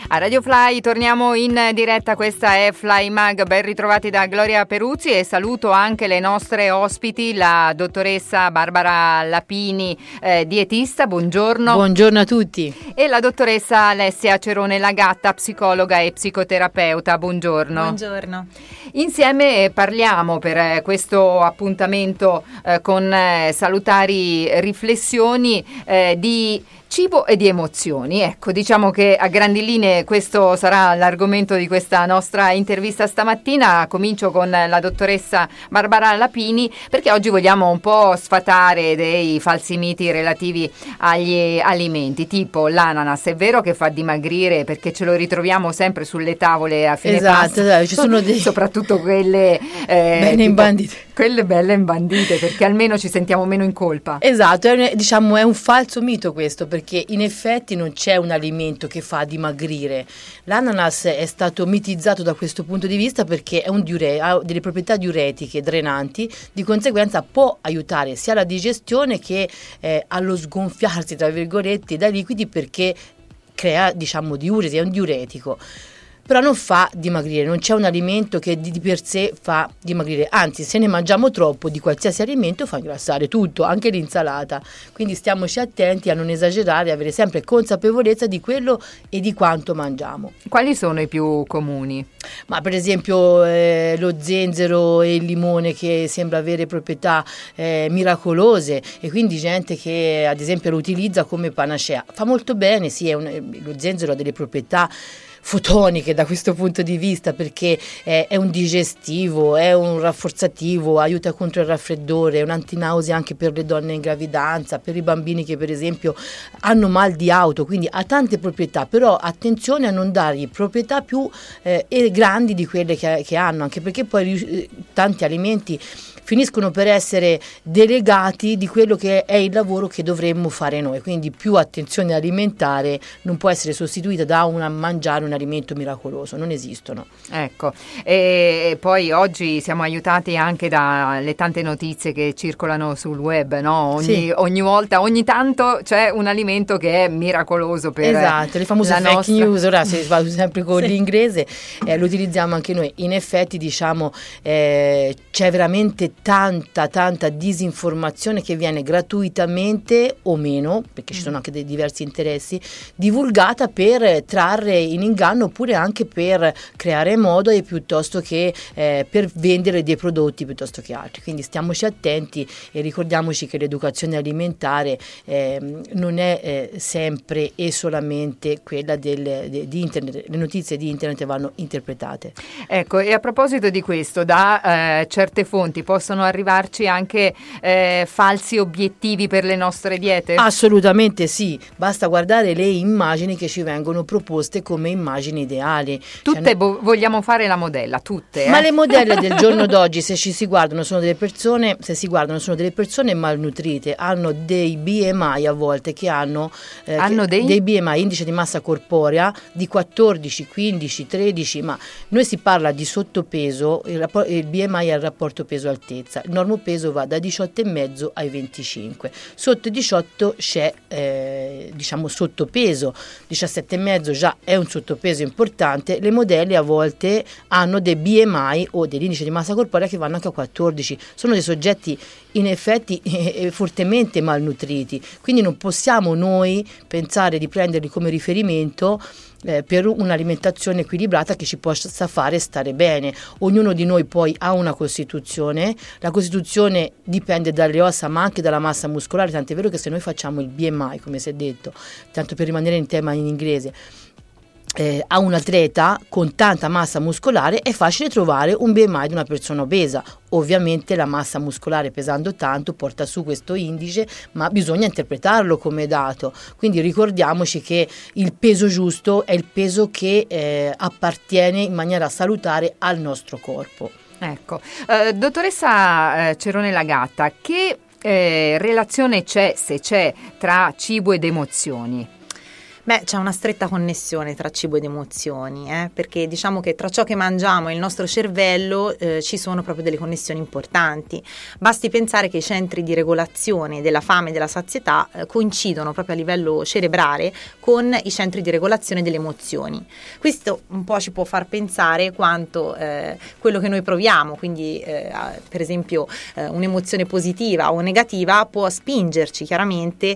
A Radio Fly torniamo in diretta, questa è Fly Mag, ben ritrovati da Gloria Peruzzi e saluto anche le nostre ospiti, la dottoressa Barbara Lapini, dietista, buongiorno. Buongiorno a tutti. E la dottoressa Alessia Cerone Lagatta, psicologa e psicoterapeuta, buongiorno. Buongiorno. Insieme parliamo per questo appuntamento con salutari riflessioni di cibo e di emozioni. Ecco, diciamo che a grandi linee questo sarà l'argomento di questa nostra intervista stamattina. Comincio con la dottoressa Barbara Lapini, perché oggi vogliamo un po' sfatare dei falsi miti relativi agli alimenti, tipo l'ananas. È vero che fa dimagrire, perché ce lo ritroviamo sempre sulle tavole a fine pasto. Esatto, ci sono soprattutto quelle belle imbandite. Quelle belle imbandite, perché almeno ci sentiamo meno in colpa. Esatto, è un falso mito questo, perché in effetti non c'è un alimento che fa dimagrire. L'ananas è stato mitizzato da questo punto di vista perché è ha delle proprietà diuretiche, drenanti, di conseguenza può aiutare sia la digestione che allo sgonfiarsi, tra virgolette, dai liquidi, perché crea, diuresi, è un diuretico. Però non fa dimagrire, non c'è un alimento che di per sé fa dimagrire, anzi se ne mangiamo troppo di qualsiasi alimento fa ingrassare tutto, anche l'insalata, quindi stiamoci attenti a non esagerare, avere sempre consapevolezza di quello e di quanto mangiamo. Quali sono i più comuni? Ma per esempio lo zenzero e il limone, che sembra avere proprietà miracolose, e quindi gente che ad esempio lo utilizza come panacea. Fa molto bene, sì, lo zenzero ha delle proprietà fotoniche da questo punto di vista, perché è un digestivo, è un rafforzativo, aiuta contro il raffreddore, è un antinausea anche per le donne in gravidanza, per i bambini che per esempio hanno mal di auto, quindi ha tante proprietà, però attenzione a non dargli proprietà più grandi di quelle che hanno, anche perché poi tanti alimenti finiscono per essere delegati di quello che è il lavoro che dovremmo fare noi, quindi più attenzione alimentare non può essere sostituita da mangiare un alimento miracoloso, non esistono. Ecco, e poi oggi siamo aiutati anche dalle tante notizie che circolano sul web, no? Ogni volta, ogni tanto c'è un alimento che è miracoloso per esatto, le famose fake news, ora si va sempre con l'inglese, lo utilizziamo anche noi. In effetti c'è veramente tanta disinformazione che viene gratuitamente o meno, perché ci sono anche dei diversi interessi, divulgata per trarre in inganno, oppure anche per creare mode piuttosto che per vendere dei prodotti piuttosto che altri. Quindi stiamoci attenti e ricordiamoci che l'educazione alimentare non è sempre e solamente quella di internet. Le notizie di internet vanno interpretate. Ecco, e a proposito di questo, da certe fonti possono arrivarci anche falsi obiettivi per le nostre diete? Assolutamente sì, basta guardare le immagini che ci vengono proposte come immagini ideali. Tutte vogliamo fare la modella, tutte. Ma le modelle del giorno d'oggi, se si guardano, sono delle persone malnutrite, hanno dei BMI a volte che hanno dei BMI, indice di massa corporea, di 14, 15, 13, ma noi si parla di sottopeso, il BMI è il rapporto peso-altezza, il normopeso va da 18,5 ai 25, sotto 18 c'è sottopeso, 17,5 già è un sottopeso importante. Le modelle a volte hanno dei BMI o dell'indice di massa corporea che vanno anche a 14, sono dei soggetti in effetti fortemente malnutriti, quindi non possiamo noi pensare di prenderli come riferimento per un'alimentazione equilibrata che ci possa fare stare bene. Ognuno di noi poi ha una costituzione, la costituzione dipende dalle ossa ma anche dalla massa muscolare, tant'è vero che se noi facciamo il BMI, come si è detto, tanto per rimanere in tema in inglese, a un atleta con tanta massa muscolare è facile trovare un BMI di una persona obesa. Ovviamente la massa muscolare pesando tanto porta su questo indice, ma bisogna interpretarlo come dato, quindi ricordiamoci che il peso giusto è il peso che appartiene in maniera salutare al nostro corpo. Ecco, dottoressa Cerone Lagatta, che relazione c'è, se c'è, tra cibo ed emozioni? Beh, c'è una stretta connessione tra cibo ed emozioni, perché diciamo che tra ciò che mangiamo e il nostro cervello ci sono proprio delle connessioni importanti. Basti pensare che i centri di regolazione della fame e della sazietà coincidono proprio a livello cerebrale con i centri di regolazione delle emozioni. Questo un po' ci può far pensare quanto quello che noi proviamo, quindi per esempio un'emozione positiva o negativa può spingerci chiaramente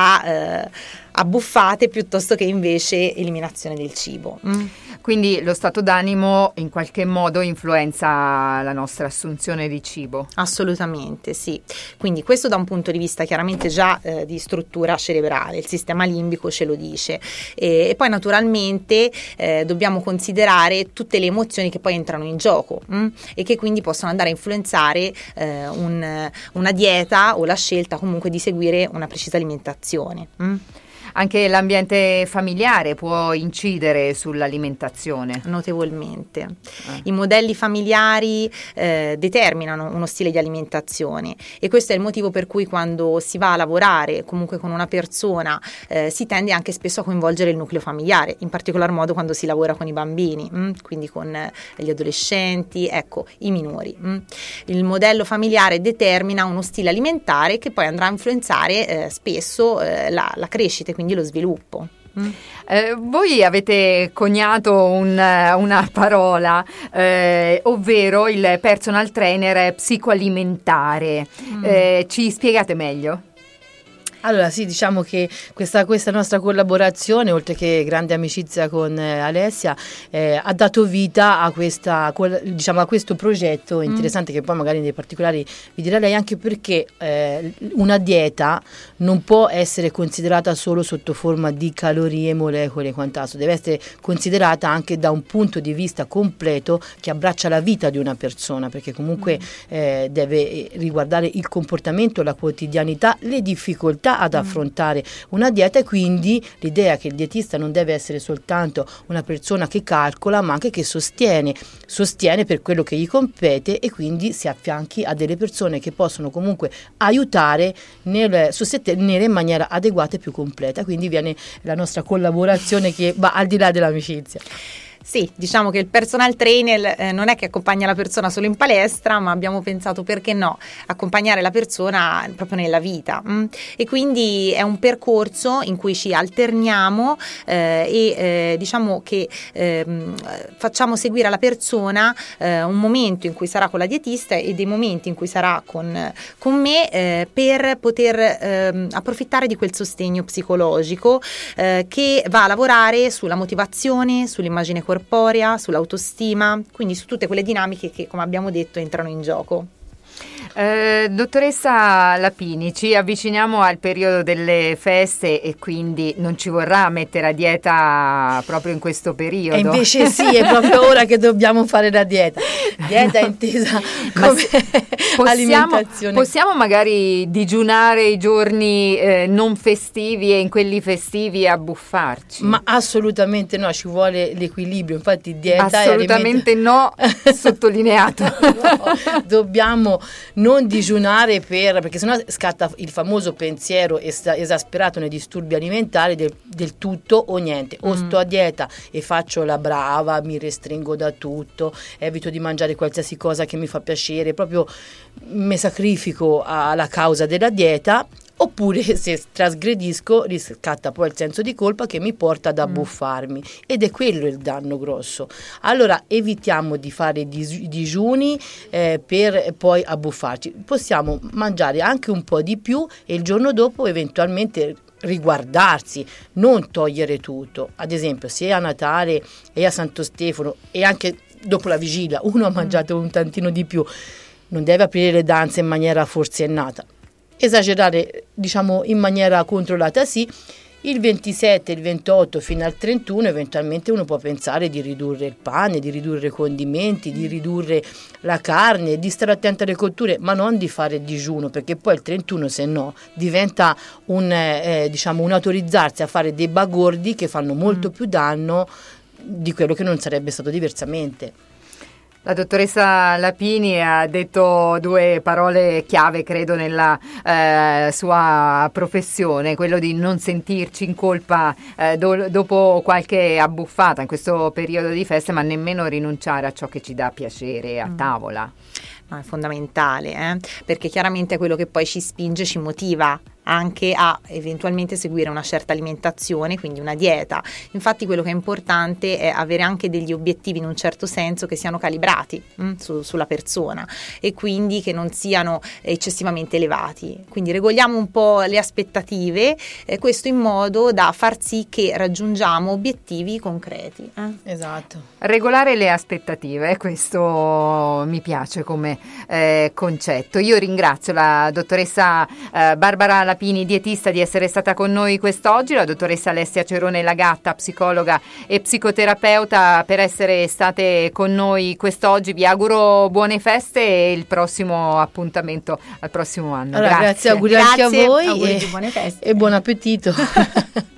a buffate piuttosto che invece eliminazione del cibo. Quindi lo stato d'animo in qualche modo influenza la nostra assunzione di cibo? Assolutamente sì, quindi questo da un punto di vista chiaramente già di struttura cerebrale, il sistema limbico ce lo dice, e poi naturalmente dobbiamo considerare tutte le emozioni che poi entrano in gioco e che quindi possono andare a influenzare una dieta o la scelta comunque di seguire una precisa alimentazione. Anche l'ambiente familiare può incidere sull'alimentazione? Notevolmente. I modelli familiari determinano uno stile di alimentazione, e questo è il motivo per cui quando si va a lavorare comunque con una persona si tende anche spesso a coinvolgere il nucleo familiare, in particolar modo quando si lavora con i bambini, quindi con gli adolescenti, ecco, i minori. Il modello familiare determina uno stile alimentare che poi andrà a influenzare spesso la crescita, quindi lo sviluppo. Voi avete coniato una parola, ovvero il personal trainer psicoalimentare. Ci spiegate meglio? Allora sì, diciamo che questa nostra collaborazione, oltre che grande amicizia con Alessia, ha dato vita a a questo progetto interessante, che poi magari nei particolari vi dirà lei, anche perché una dieta non può essere considerata solo sotto forma di calorie, molecole e quant'altro, deve essere considerata anche da un punto di vista completo che abbraccia la vita di una persona, perché comunque deve riguardare il comportamento, la quotidianità, le difficoltà ad affrontare una dieta, e quindi l'idea che il dietista non deve essere soltanto una persona che calcola, ma anche che sostiene per quello che gli compete, e quindi si affianchi a delle persone che possono comunque aiutare nel sostenere in maniera adeguata e più completa. Quindi viene la nostra collaborazione che va al di là dell'amicizia. Sì, diciamo che il personal trainer non è che accompagna la persona solo in palestra, ma abbiamo pensato, perché no, accompagnare la persona proprio nella vita. E quindi è un percorso in cui ci alterniamo e diciamo che facciamo seguire alla persona un momento in cui sarà con la dietista e dei momenti in cui sarà con me, per poter approfittare di quel sostegno psicologico che va a lavorare sulla motivazione, sull'immagine corporea, sull'autostima, quindi su tutte quelle dinamiche che, come abbiamo detto, entrano in gioco. Dottoressa Lapini, ci avviciniamo al periodo delle feste e quindi non ci vorrà mettere a dieta proprio in questo periodo? E invece sì, è proprio ora che dobbiamo fare la dieta intesa come alimentazione. Possiamo magari digiunare i giorni non festivi e in quelli festivi abbuffarci? Ma assolutamente no, ci vuole l'equilibrio, infatti dieta assolutamente no, sottolineato. No, dobbiamo non digiunare perché sennò scatta il famoso pensiero esasperato nei disturbi alimentari del tutto o niente. O sto a dieta e faccio la brava, mi restringo da tutto, evito di mangiare qualsiasi cosa che mi fa piacere, proprio mi sacrifico alla causa della dieta. Oppure se trasgredisco riscatta poi il senso di colpa che mi porta ad abbuffarmi, ed è quello il danno grosso. Allora evitiamo di fare digiuni per poi abbuffarci. Possiamo mangiare anche un po' di più e il giorno dopo eventualmente riguardarsi, non togliere tutto. Ad esempio, se a Natale e a Santo Stefano e anche dopo la vigilia uno ha mangiato un tantino di più, non deve aprire le danze in maniera forsennata. Esagerare, diciamo, in maniera controllata sì. Il 27, il 28 fino al 31 eventualmente uno può pensare di ridurre il pane, di ridurre i condimenti, di ridurre la carne, di stare attento alle cotture, ma non di fare digiuno, perché poi il 31 se no diventa un autorizzarsi a fare dei bagordi che fanno molto più danno di quello che non sarebbe stato diversamente. La dottoressa Lapini ha detto due parole chiave, credo, nella sua professione, quello di non sentirci in colpa dopo qualche abbuffata in questo periodo di feste, ma nemmeno rinunciare a ciò che ci dà piacere a tavola. No, è fondamentale, perché chiaramente è quello che poi ci spinge, ci motiva anche a eventualmente seguire una certa alimentazione, quindi una dieta. Infatti quello che è importante è avere anche degli obiettivi in un certo senso che siano calibrati sulla persona e quindi che non siano eccessivamente elevati. Quindi regoliamo un po' le aspettative, questo in modo da far sì che raggiungiamo obiettivi concreti. Esatto. Regolare le aspettative, questo mi piace come concetto. Io ringrazio la dottoressa Barbara Lapini, dietista, di essere stata con noi quest'oggi, la dottoressa Alessia Cerone Lagatta, psicologa e psicoterapeuta, per essere state con noi quest'oggi. Vi auguro buone feste e il prossimo appuntamento al prossimo anno. Allora, grazie, auguri anche a voi auguri di buone feste e buon appetito.